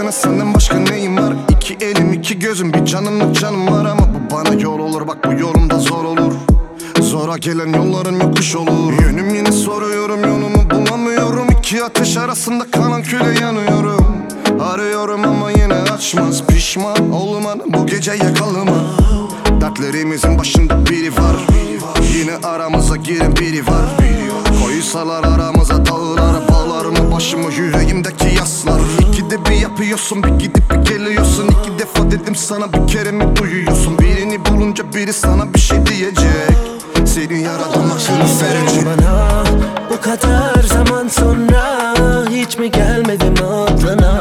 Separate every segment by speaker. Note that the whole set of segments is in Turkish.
Speaker 1: yana senden başka neyim var? İki elim iki gözüm bir canımlık canım var. Ama bu bana yol olur, bak bu yolumda zor olur. Zora gelen yolların yokuş olur. Yönüm yine soruyorum, yolumu bulamıyorum. İki ateş arasında kalan küle yanıyorum. Arıyorum ama yine açmaz. Pişman olman bu gece yakalama. Dertlerimizin başında biri var. Yine aramıza giren biri var. Koysalar aramıza dağlara, bağlarımı başımı yüreğimdeki yaslar. İkide bir yapıyorsun, bir gidip bir geliyorsun. İki defa dedim sana, bir kere mi duyuyorsun? Birini bulunca biri sana bir şey diyecek. Seni yaradan aklını verecek.
Speaker 2: Bana bu kadar zaman sonra hiç mi gelmedim aklına?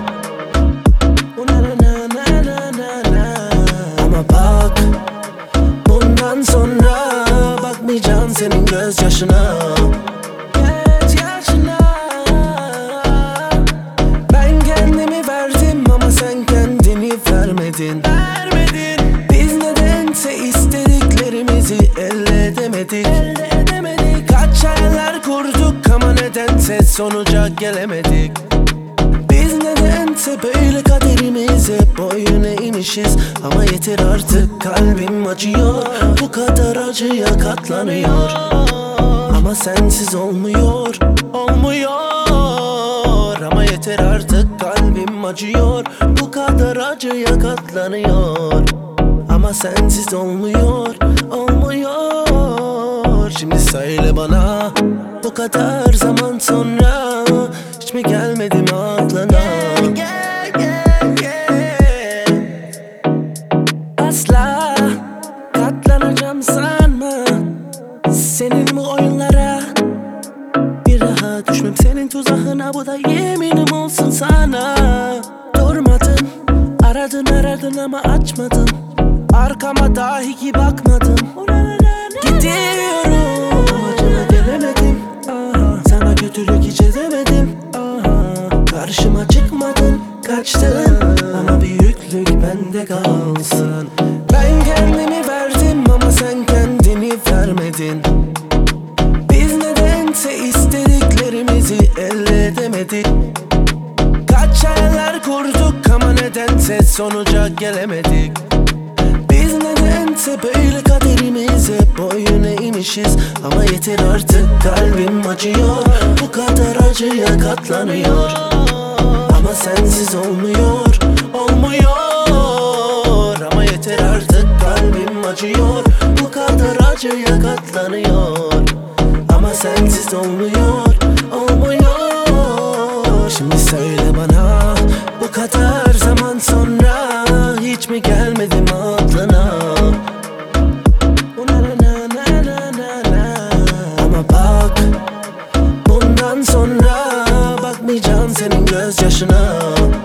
Speaker 2: Ama bak, bundan sonra bakmayacağım senin gözyaşına. Ben kendimi verdim ama sen kendini vermedin. Biz nedense istediklerimizi elde edemedik. Kaç hayaller kurduk ama nedense sonuca gelemedik. Biz nedense böyle kaderimize boyun eğmişiz. Ama yeter artık, kalbim acıyor. Bu kadar acıya katlanıyor. Ama sensiz olmuyor, olmuyor. Ama yeter artık, kalbim acıyor. Bu kadar acıya katlanıyor. Ama sensiz olmuyor, olmuyor. Şimdi söyle bana, bu kadar zaman sonra hiç mi gelmedim aklına? Asla katlanacağım sanma senin bu oyunlara. Bir daha düşmem senin tuzağına, bu da yeminim olsun sana. Durmadın, aradın ama açmadın. Arkama dahi bakmadım. Gidiyorum, amacıma gelemedim. Sana kötülük hiç edemedim. Karşıma çıkmadın, kaçtın. Ama büyüklük bende kalsın. Ben kendimi verdim ama sen kendini vermedin. Biz nedense istediklerimizi elde edemedik. Kaç hayaller kurduk ama nedense sonuca gelemedik. Biz nedense böyle kaderimize boyun eğmişiz. Ama yeter artık, kalbim acıyor. Bu kadar acıya katlanıyor. Ama sensiz olmuyor, olmuyor. Ama yeter artık, kalbim acıyor. Bu kadar acıya katlanıyor. Ama sensiz olmuyor, olmuyor. Şimdi söyle bana, bu kadar zaman sonra hiç mi gelmedim aklına? Ama bak, bundan sonra bakmayacağım senin gözyaşına.